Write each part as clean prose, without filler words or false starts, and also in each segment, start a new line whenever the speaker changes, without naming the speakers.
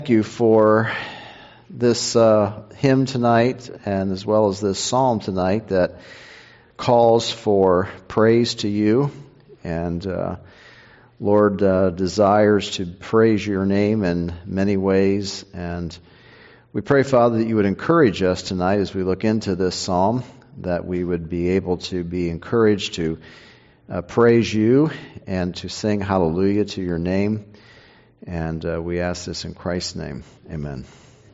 Thank you for this hymn tonight and as well as this psalm tonight that calls for praise to you. And Lord desires to praise your name in many ways. And we pray, Father, that you would encourage us tonight as we look into this psalm, that we would be able to be encouraged to praise you and to sing hallelujah to your name. And we ask this in Christ's name. Amen.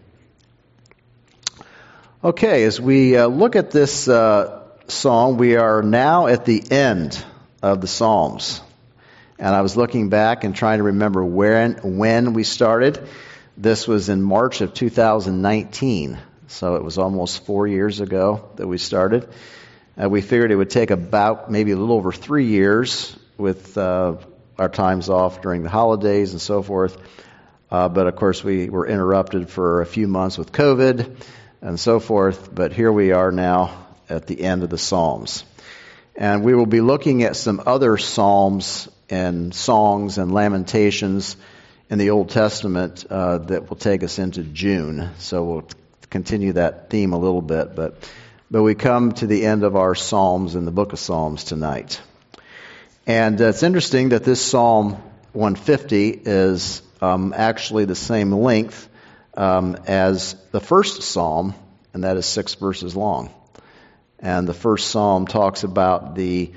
Okay, as we look at this psalm, we are now at the end of the Psalms. And I was looking back and trying to remember when we started. This was in March of 2019. So it was almost 4 years ago that we started. We figured it would take about maybe a little over 3 years with our times off during the holidays and so forth. But of course we were interrupted for a few months with COVID and so forth. But here we are now at the end of the Psalms. And we will be looking at some other Psalms and songs and lamentations in the Old Testament that will take us into June. So we'll continue that theme a little bit. But we come to the end of our Psalms in the book of Psalms tonight. And it's interesting that this Psalm 150 is actually the same length as the first Psalm, and that is 6 verses long. And the first Psalm talks about the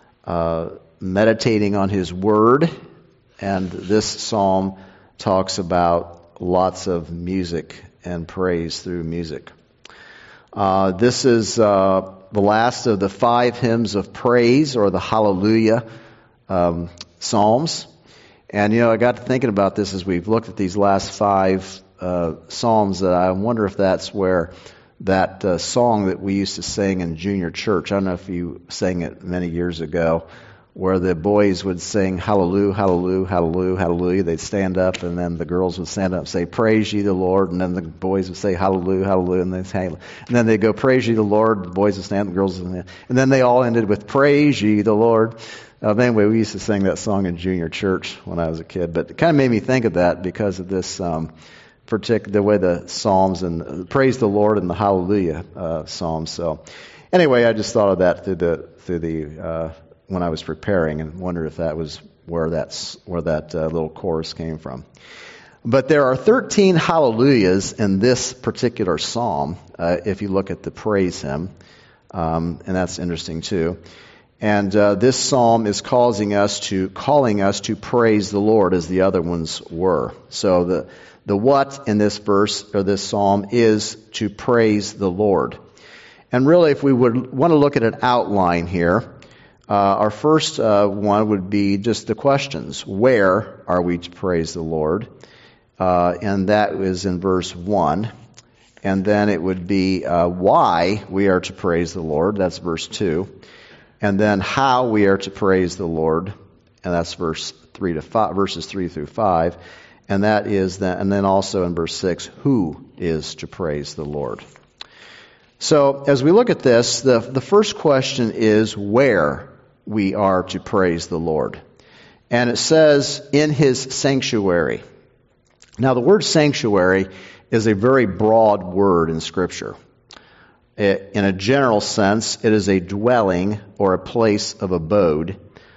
meditating on His Word, and this Psalm talks about lots of music and praise through music. This is the last of the 5 hymns of praise, or the Hallelujah Psalms. And, I got to thinking about this as we've looked at these last 5 Psalms, that I wonder if that's where that song that we used to sing in junior church, I don't know if you sang it many years ago, where the boys would sing hallelujah, hallelujah, hallelujah, hallelujah. They'd stand up, and then the girls would stand up and say, praise ye the Lord, and then the boys would say hallelujah, hallelujah, and then they'd go, praise ye the Lord, the boys would stand up, the girls would stand up, and then they all ended with praise ye the Lord. Anyway, we used to sing that song in junior church when I was a kid, but it kind of made me think of that because of this the way the Psalms and praise the Lord and the hallelujah Psalms. So anyway, I just thought of that through the when I was preparing, and wondered if that was where that little chorus came from. But there are 13 hallelujahs in this particular psalm, if you look at the praise hymn, and that's interesting too. And this psalm is calling us to praise the Lord as the other ones were. So the what in this verse or this psalm is to praise the Lord. And really, if we would want to look at an outline here, our first one would be just the questions. Where are we to praise the Lord? And that is in verse 1. And then it would be why we are to praise the Lord. That's verse 2. And then how we are to praise the Lord. And that's verses 3 through 5. And that is and then also in verse 6, who is to praise the Lord? So as we look at this, the first question is where we are to praise the Lord. And it says, in His sanctuary. Now the word sanctuary is a very broad word in Scripture. In a general sense, it is a dwelling or a place of abode,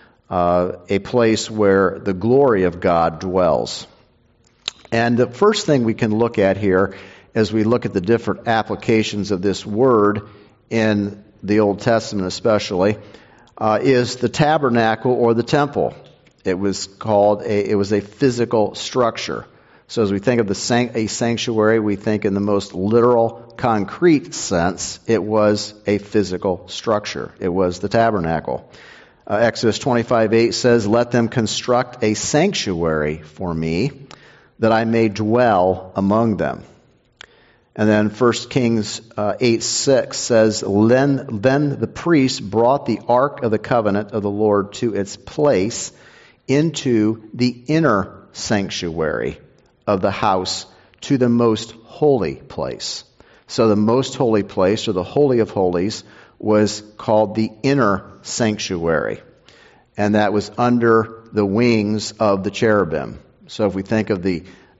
a place where the glory of God dwells. And the first thing we can look at here as we look at the different applications of this word in the Old Testament especially, is the tabernacle or the temple. It was a physical structure. So as we think of a sanctuary, we think in the most literal, concrete sense, it was a physical structure. It was the tabernacle. Exodus 25:8 says, let them construct a sanctuary for me, that I may dwell among them. And then 1 Kings 8:6 says, Then the priest brought the ark of the covenant of the Lord to its place into the inner sanctuary of the house, to the most holy place. So the most holy place, or the Holy of Holies, was called the inner sanctuary. And that was under the wings of the cherubim. So if we think of the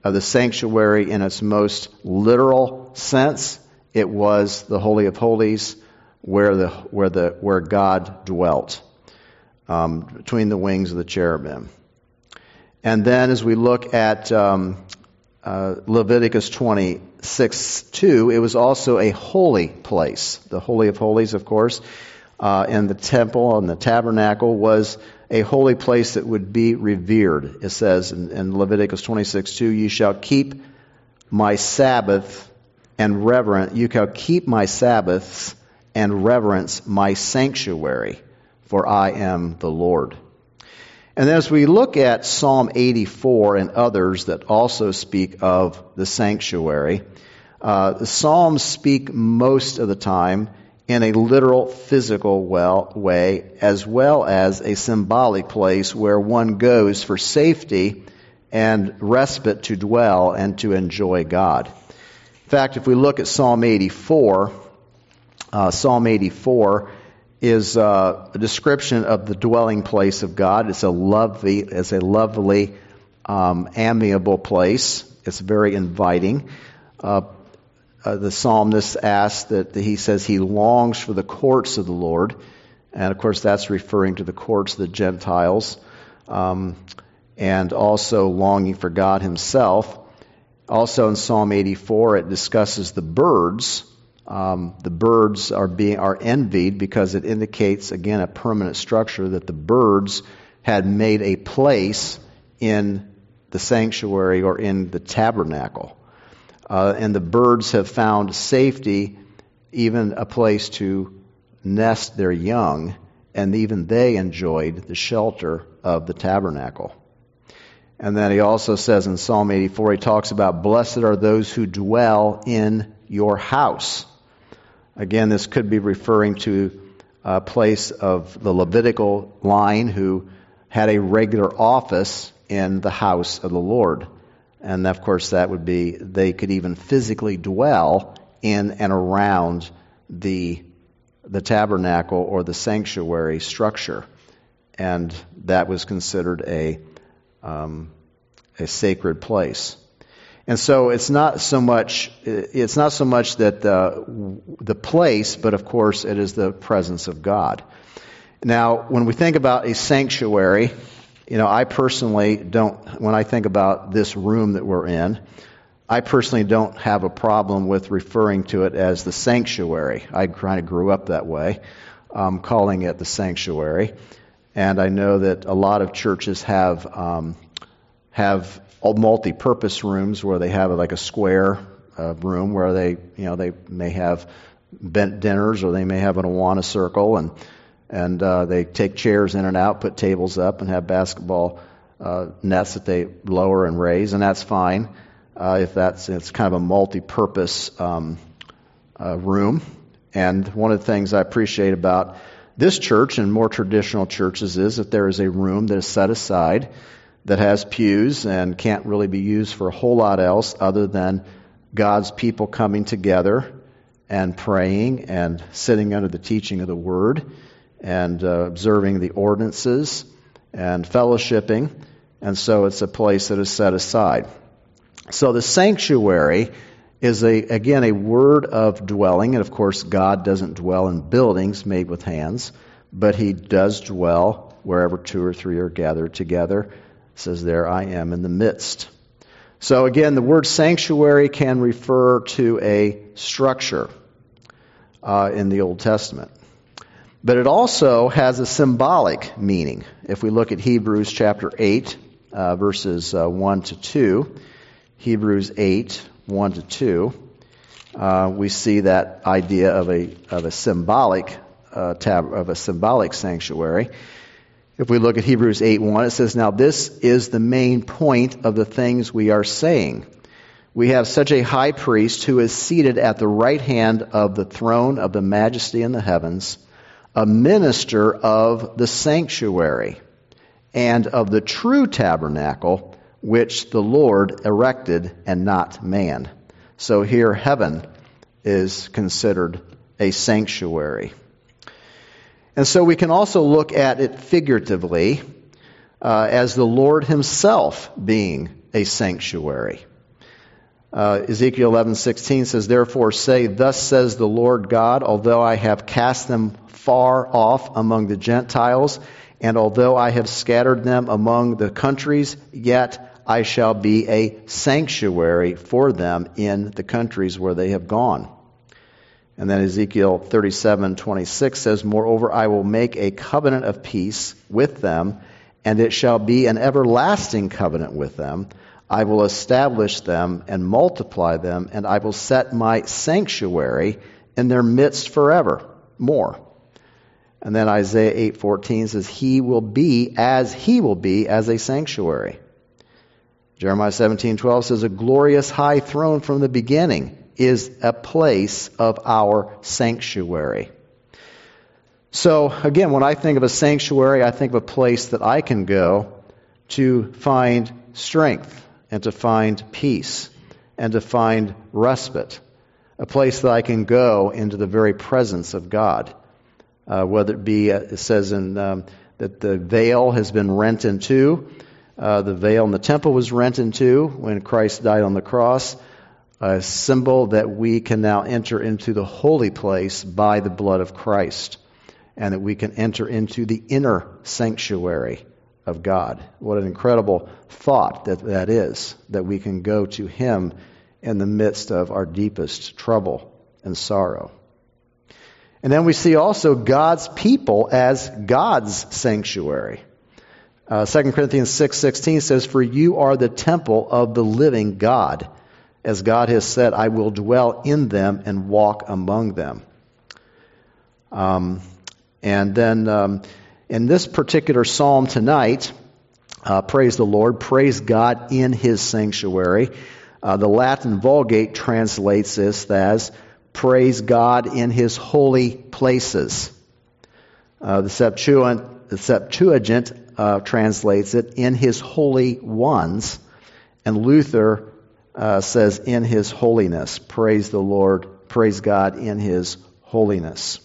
of the sanctuary in its most literal sense, it was the Holy of Holies where God dwelt between the wings of the cherubim. And then as we look at Leviticus 26:2, it was also a holy place. The Holy of Holies, of course, and the temple and the tabernacle was a holy place that would be revered. It says in Leviticus 26:2, "You shall keep my Sabbath and you shall keep my Sabbaths and reverence my sanctuary, for I am the Lord." And as we look at Psalm 84 and others that also speak of the sanctuary, the Psalms speak most of the time in a literal, physical way, as well as a symbolic place where one goes for safety and respite to dwell and to enjoy God. In fact, if we look at Psalm 84 is a description of the dwelling place of God. It's a lovely, amiable place. It's very inviting. The psalmist asks he says he longs for the courts of the Lord. And of course that's referring to the courts of the Gentiles. And also longing for God himself. Also in Psalm 84 it discusses the birds. The birds are envied because it indicates, again, a permanent structure that the birds had made a place in the sanctuary or in the tabernacle. And the birds have found safety, even a place to nest their young, and even they enjoyed the shelter of the tabernacle. And then he also says in Psalm 84, he talks about, "Blessed are those who dwell in your house." Again, this could be referring to a place of the Levitical line who had a regular office in the house of the Lord. And of course that would be, they could even physically dwell in and around the tabernacle or the sanctuary structure. And that was considered a sacred place. And so it's not so much that the place, but of course it is the presence of God. Now, when we think about a sanctuary, I personally don't, when I think about this room that we're in, I personally don't have a problem with referring to it as the sanctuary. I kind of grew up that way, calling it the sanctuary. And I know that a lot of churches have multi-purpose rooms where they have like a square room where they may have bent dinners, or they may have an Awana circle, and they take chairs in and out, put tables up, and have basketball nets that they lower and raise, and that's fine if it's kind of a multi-purpose room. And one of the things I appreciate about this church and more traditional churches is that there is a room that is set aside that has pews and can't really be used for a whole lot else other than God's people coming together and praying and sitting under the teaching of the Word and observing the ordinances and fellowshipping. And so it's a place that is set aside. So the sanctuary is, again, a word of dwelling. And of course, God doesn't dwell in buildings made with hands, but He does dwell wherever two or three are gathered together. It says there, "I am in the midst." So again, the word sanctuary can refer to a structure in the Old Testament. But it also has a symbolic meaning. If we look at Hebrews chapter 8, verses 1 to 2, Hebrews 8, 1 to 2, we see that idea of a symbolic sanctuary. If we look at Hebrews 8:1, it says, "Now this is the main point of the things we are saying. We have such a high priest who is seated at the right hand of the throne of the majesty in the heavens, a minister of the sanctuary and of the true tabernacle, which the Lord erected and not man." So here heaven is considered a sanctuary. And so we can also look at it figuratively as the Lord Himself being a sanctuary. Ezekiel 11:16 says, "Therefore say, Thus says the Lord God, although I have cast them far off among the Gentiles, and although I have scattered them among the countries, yet I shall be a sanctuary for them in the countries where they have gone." And then Ezekiel 37:26 says, "Moreover, I will make a covenant of peace with them, and it shall be an everlasting covenant with them. I will establish them and multiply them, and I will set my sanctuary in their midst forever." More. And then Isaiah 8:14 says, He will be as a sanctuary. Jeremiah 17:12 says, "A glorious high throne from the beginning is a place of our sanctuary." So again, when I think of a sanctuary, I think of a place that I can go to find strength and to find peace and to find respite. A place that I can go into the very presence of God. Whether it be, it says that the veil has been rent in two. The veil in the temple was rent in two when Christ died on the cross. A symbol that we can now enter into the holy place by the blood of Christ. And that we can enter into the inner sanctuary of God. What an incredible thought that is, that we can go to Him in the midst of our deepest trouble and sorrow. And then we see also God's people as God's sanctuary. 2 Corinthians 6:16 says, "For you are the temple of the living God. As God has said, I will dwell in them and walk among them." And then in this particular psalm tonight, praise the Lord, praise God in His sanctuary. The Latin Vulgate translates this as, praise God in His holy places. The Septuagint translates it, in His holy ones. And Luther says, in His holiness. Praise the Lord, praise God in His holiness.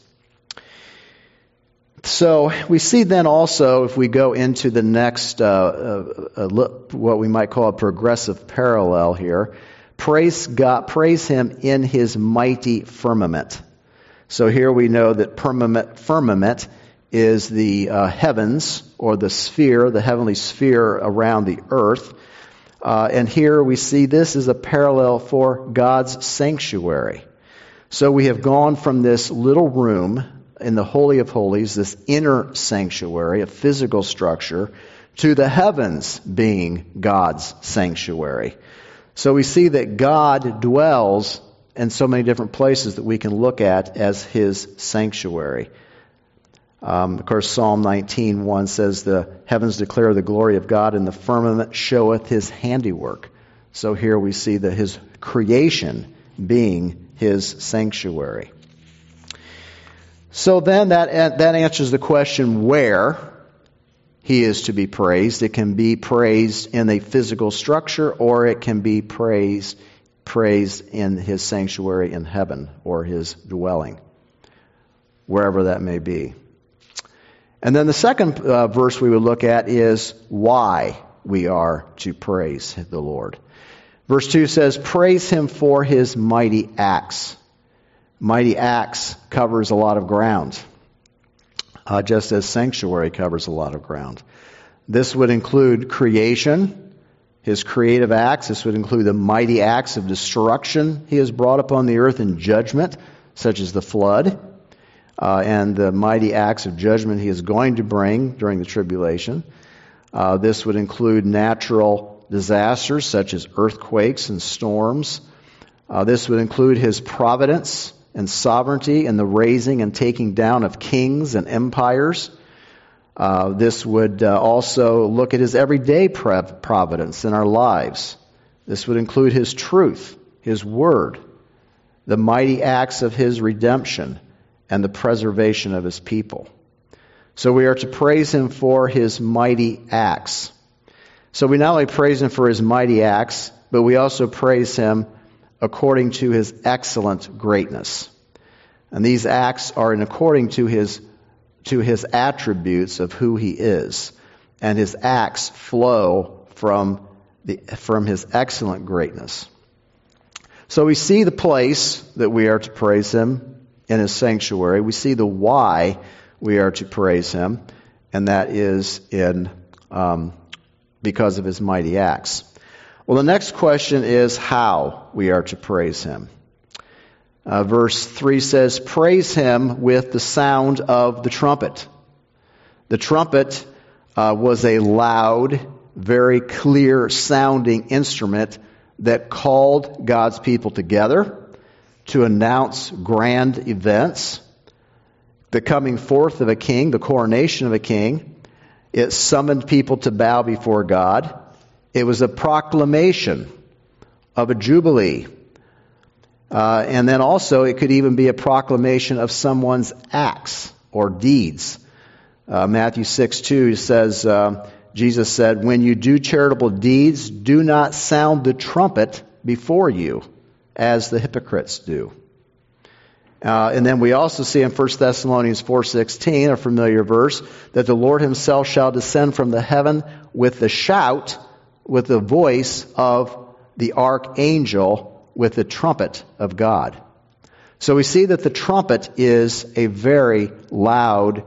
So we see then also, if we go into the next, what we might call a progressive parallel here, praise God, praise Him in His mighty firmament. So here we know that firmament is the heavens, or the sphere, the heavenly sphere around the earth. And here we see this is a parallel for God's sanctuary. So we have gone from this little room in the Holy of Holies, this inner sanctuary, a physical structure, to the heavens being God's sanctuary. So we see that God dwells in so many different places that we can look at as His sanctuary. Of course, Psalm 19:1 says, "The heavens declare the glory of God, and the firmament showeth His handiwork." So here we see that His creation being His sanctuary. So then that answers the question where He is to be praised. It can be praised in a physical structure, or it can be praised in His sanctuary in heaven, or His dwelling, wherever that may be. And then the second verse we would look at is why we are to praise the Lord. Verse 2 says, "Praise Him for His mighty acts." Mighty acts covers a lot of ground, just as sanctuary covers a lot of ground. This would include creation, His creative acts. This would include the mighty acts of destruction He has brought upon the earth in judgment, such as the flood, and the mighty acts of judgment He is going to bring during the tribulation. This would include natural disasters, such as earthquakes and storms. This would include His providence and sovereignty in the raising and taking down of kings and empires. This would also look at His everyday providence in our lives. This would include His truth, His word, the mighty acts of His redemption, and the preservation of His people. So we are to praise Him for His mighty acts. So we not only praise Him for His mighty acts, but we also praise Him according to His excellent greatness. And these acts are according to His attributes of who He is. And His acts flow from His excellent greatness. So we see the place that we are to praise Him in His sanctuary. We see the why we are to praise Him, and that is because of His mighty acts. Well, the next question is how we are to praise Him. Verse 3 says, praise Him with the sound of the trumpet. The trumpet was a loud, very clear sounding instrument that called God's people together to announce grand events, the coming forth of a king, the coronation of a king. It summoned people to bow before God. It was a proclamation of a jubilee. And then also it could even be a proclamation of someone's acts or deeds. Matthew 6:2 says, Jesus said, when you do charitable deeds, do not sound the trumpet before you, as the hypocrites do. And then we also see in 1 Thessalonians 4:16, a familiar verse, that the Lord Himself shall descend from the heaven with the shout, with the voice of the archangel, with the trumpet of God. So we see that the trumpet is a very loud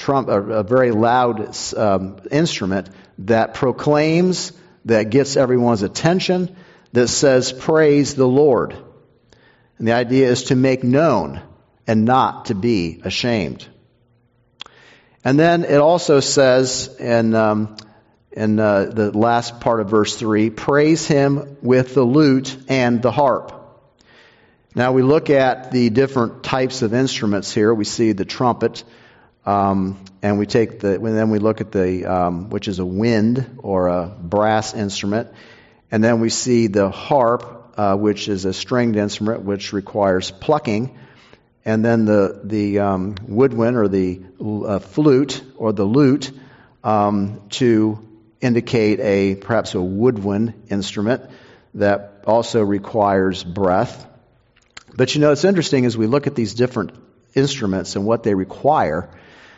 instrument that proclaims, that gets everyone's attention, that says, praise the Lord. And the idea is to make known and not to be ashamed. And then it also says in the last part of verse 3, praise Him with the lute and the harp. Now we look at the different types of instruments here. We see the trumpet, and then we look at which is a wind or a brass instrument, and then we see the harp, which is a stringed instrument which requires plucking, and then the woodwind or the flute or the lute to indicate perhaps a woodwind instrument that also requires breath. But it's interesting as we look at these different instruments and what they require.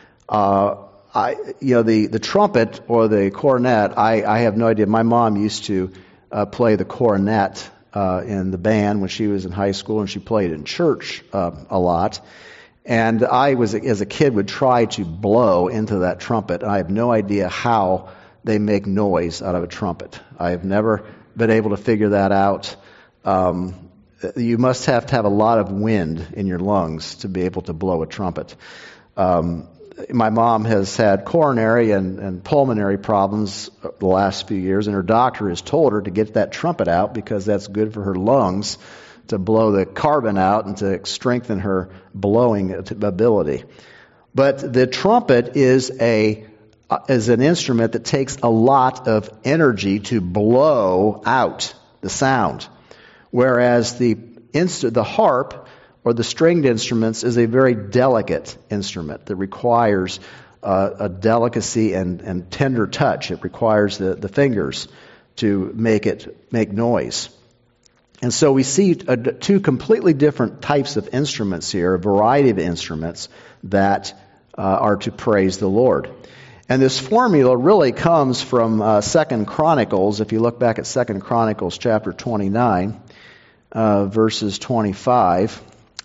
The trumpet or the cornet, I have no idea. My mom used to play the cornet in the band when she was in high school, and she played in church a lot. And I as a kid, would try to blow into that trumpet. I have no idea how they make noise out of a trumpet. I have never been able to figure that out. You must have to have a lot of wind in your lungs to be able to blow a trumpet. My mom has had coronary and pulmonary problems the last few years, and her doctor has told her to get that trumpet out because that's good for her lungs, to blow the carbon out and to strengthen her blowing ability. But the trumpet is an instrument that takes a lot of energy to blow out the sound, whereas the harp or the stringed instruments is a very delicate instrument that requires a delicacy and tender touch. It requires the fingers to make noise. And so we see two completely different types of instruments here, a variety of instruments that are to praise the Lord. And this formula really comes from 2 Chronicles. If you look back at 2 Chronicles chapter 29, verses 25.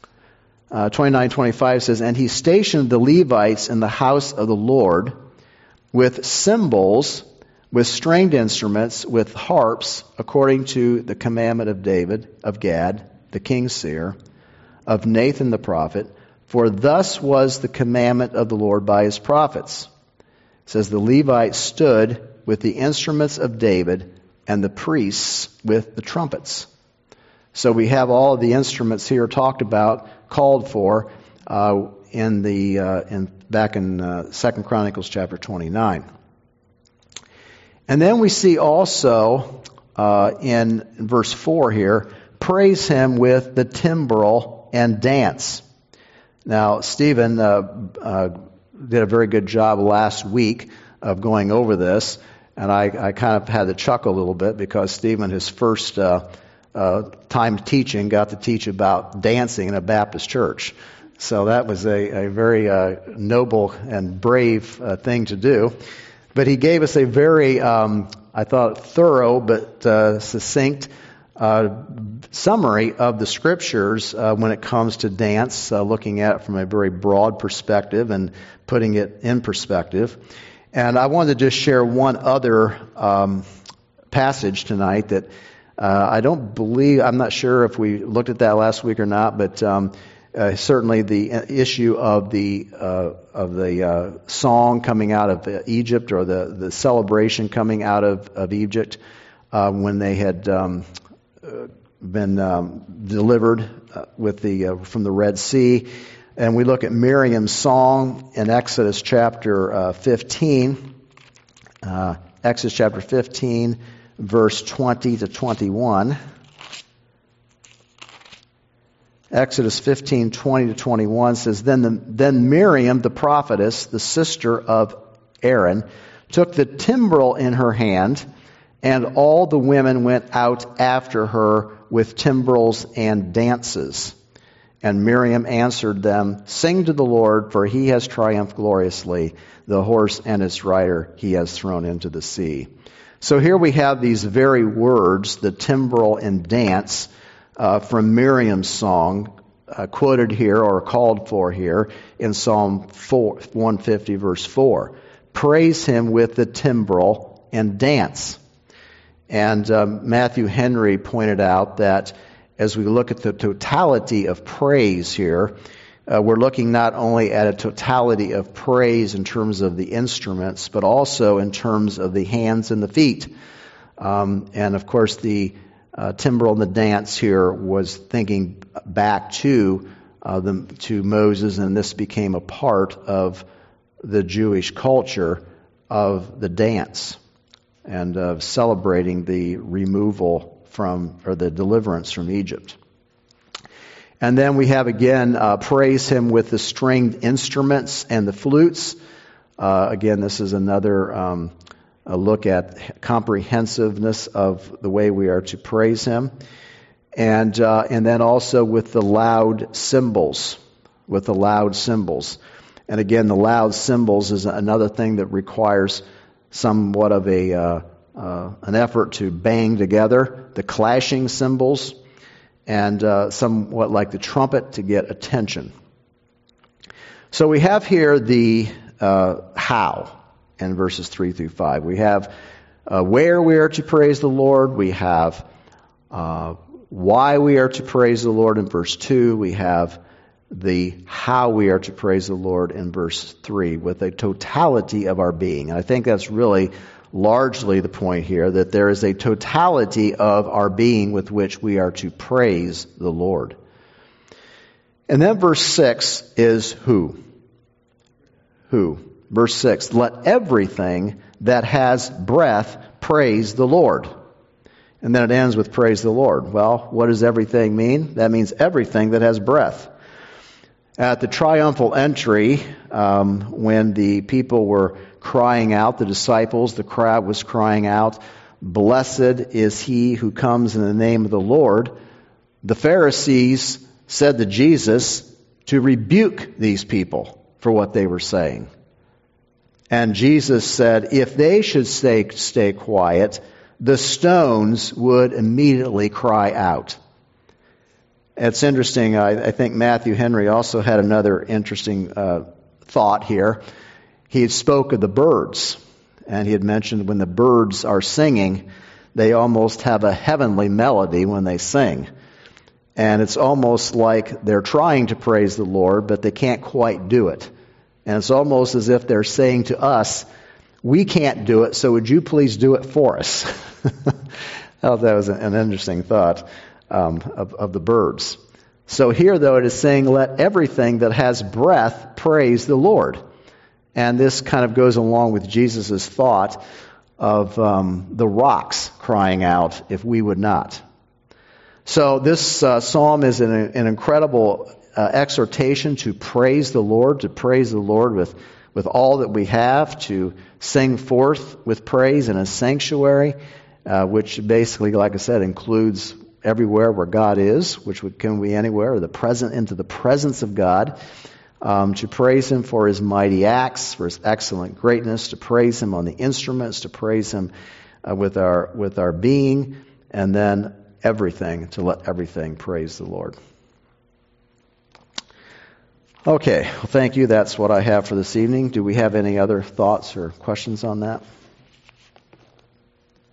29:25 says, and he stationed the Levites in the house of the Lord with cymbals, with stringed instruments, with harps, according to the commandment of David, of Gad, the king's seer, of Nathan the prophet, for thus was the commandment of the Lord by his prophets. It says the Levites stood with the instruments of David and the priests with the trumpets. So we have all of the instruments here talked about, called for back in 2 Chronicles chapter 29. And then we see also in verse 4 here, praise Him with the timbrel and dance. Now, Stephen did a very good job last week of going over this, and I kind of had to chuckle a little bit because Stephen, his first time teaching, got to teach about dancing in a Baptist church. So that was a very noble and brave thing to do. But he gave us a very, I thought, thorough but succinct summary of the Scriptures when it comes to dance, looking at it from a very broad perspective and putting it in perspective. And I wanted to just share one other passage tonight that I'm not sure if we looked at that last week or not, but certainly the issue of the song coming out of Egypt, or the celebration coming out of Egypt when they had been delivered from the Red Sea. And we look at Miriam's song in Exodus chapter 15. Exodus chapter 15, verse 20 to 21. Exodus 15, 20 to 21 says, Then Miriam, the prophetess, the sister of Aaron, took the timbrel in her hand, and all the women went out after her with timbrels and dances. And Miriam answered them, Sing to the Lord, for he has triumphed gloriously. The horse and its rider he has thrown into the sea. So here we have these very words, the timbrel and dance, from Miriam's song, quoted here or called for here in Psalm 150, verse 4. Praise him with the timbrel and dance. And Matthew Henry pointed out that as we look at the totality of praise here, we're looking not only at a totality of praise in terms of the instruments, but also in terms of the hands and the feet. And of course, the timbrel and the dance here was thinking back to Moses, and this became a part of the Jewish culture of the dance and of celebrating the removal the deliverance from Egypt. And then we have again, praise him with the stringed instruments and the flutes. Again, this is another a look at comprehensiveness of the way we are to praise him. And then also with the loud cymbals. And again, the loud cymbals is another thing that requires somewhat of an effort to bang together. The clashing cymbals, and somewhat like the trumpet to get attention. So we have here the how in verses 3 through 5. We have where we are to praise the Lord. We have why we are to praise the Lord in verse 2. We have the how we are to praise the Lord in verse 3 with a totality of our being. And I think that's really largely the point here, that there is a totality of our being with which we are to praise the Lord. And then verse 6 is who? Who? Verse 6, let everything that has breath praise the Lord. And then it ends with praise the Lord. Well, what does everything mean? That means everything that has breath. At the triumphal entry, when the people were crying out, the disciples, the crowd was crying out, blessed is he who comes in the name of the Lord. The Pharisees said to Jesus to rebuke these people for what they were saying. And Jesus said, if they should stay quiet, the stones would immediately cry out. It's interesting. I think Matthew Henry also had another interesting thought here. He had spoke of the birds, and he had mentioned when the birds are singing, they almost have a heavenly melody when they sing. And it's almost like they're trying to praise the Lord, but they can't quite do it. And it's almost as if they're saying to us, we can't do it, so would you please do it for us? I thought that was an interesting thought of the birds. So here, though, it is saying, let everything that has breath praise the Lord. And this kind of goes along with Jesus' thought of the rocks crying out if we would not. So this psalm is an incredible exhortation to praise the Lord with all that we have, to sing forth with praise in a sanctuary, which basically, like I said, includes everywhere where God is, which can be anywhere, into the presence of God. To praise him for his mighty acts, for his excellent greatness, to praise him on the instruments, to praise him with our being, and then everything, to let everything praise the Lord. Okay, well, thank you. That's what I have for this evening. Do we have any other thoughts or questions on that?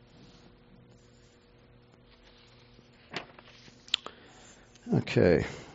Okay.